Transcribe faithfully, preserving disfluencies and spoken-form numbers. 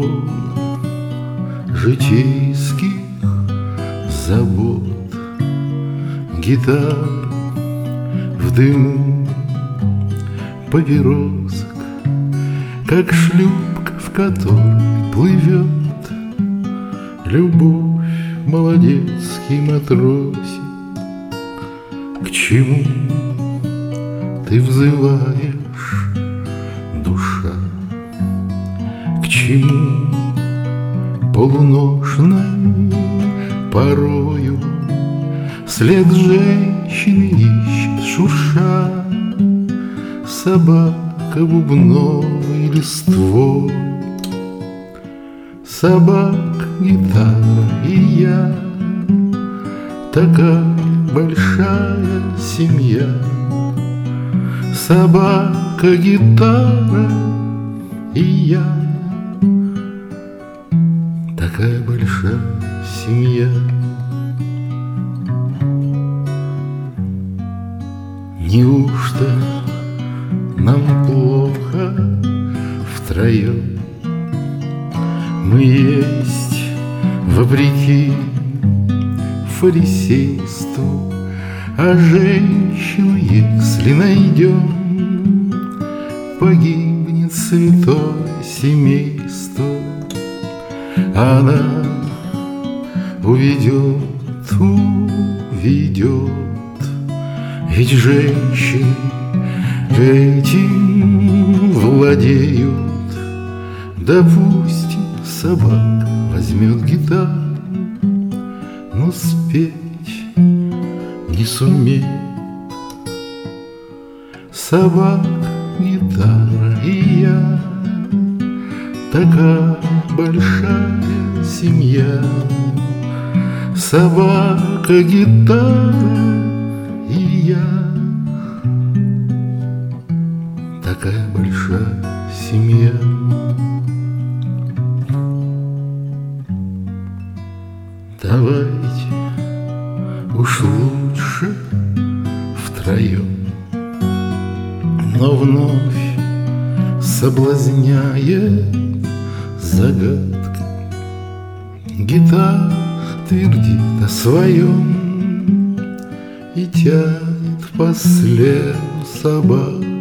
тон житейских забот, гитар в дыму папиросок, как шлюпка, в которой плывет любовь, молодецкий матросик. К чему ты взываешь, душа? К чему полуношной порою след женщины ищет, шурша собака бубновой листвой? Собак, гитара и я, такая большая семья. Собака, гитара и я, такая большая семья. Неужто нам плохо втроем? Мы есть вопреки фарисейству, а женщину, если найдем, погибнет святое семейство. Она уведет, уведет, ведь женщины этим владеют. Допустим, собака возьмет гитару, но спеть не сумеет. Собака, гитара и я, такая большая семья. Собака, гитара и я, такая большая семья. Давайте уж лучше втроем, но вновь соблазняет загадка. Гитара твердит о своем и тянет по следу собак.